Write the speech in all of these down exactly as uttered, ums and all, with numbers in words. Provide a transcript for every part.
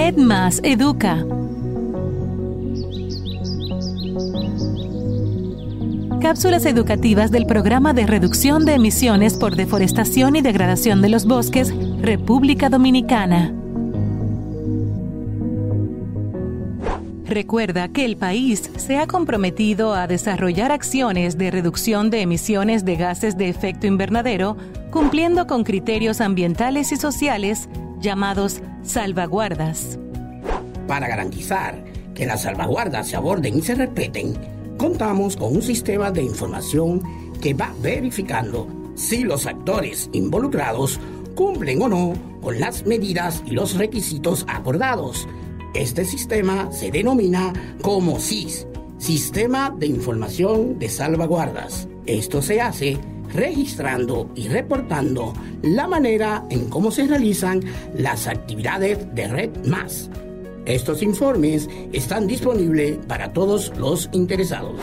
Red Más Educa. Cápsulas educativas del Programa de Reducción de Emisiones por Deforestación y Degradación de los Bosques, República Dominicana. Recuerda que el país se ha comprometido a desarrollar acciones de reducción de emisiones de gases de efecto invernadero, cumpliendo con criterios ambientales y sociales llamados salvaguardas. Para garantizar que las salvaguardas se aborden y se respeten, contamos con un sistema de información que va verificando si los actores involucrados cumplen o no con las medidas y los requisitos acordados. Este sistema se denomina como S I S, Sistema de Información de Salvaguardas. Esto se hace registrando y reportando la manera en cómo se realizan las actividades de Red Más. Estos informes están disponibles para todos los interesados.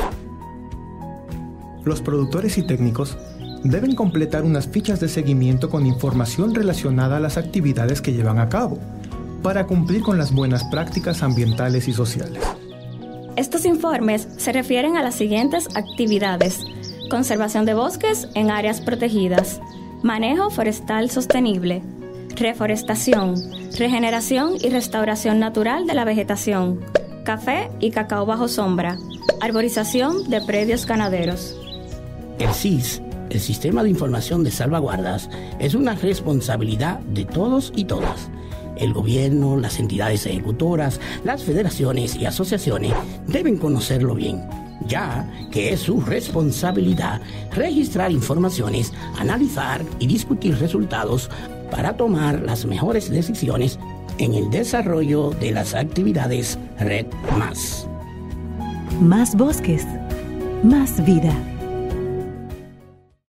Los productores y técnicos deben completar unas fichas de seguimiento con información relacionada a las actividades que llevan a cabo, para cumplir con las buenas prácticas ambientales y sociales. Estos informes se refieren a las siguientes actividades: conservación de bosques en áreas protegidas, manejo forestal sostenible, reforestación, regeneración y restauración natural de la vegetación, café y cacao bajo sombra, arborización de predios ganaderos. El S I S, el Sistema de Información de Salvaguardas, es una responsabilidad de todos y todas. El gobierno, las entidades ejecutoras, las federaciones y asociaciones deben conocerlo bien, ya que es su responsabilidad registrar informaciones, analizar y discutir resultados para tomar las mejores decisiones en el desarrollo de las actividades Red Más. Más bosques, más vida.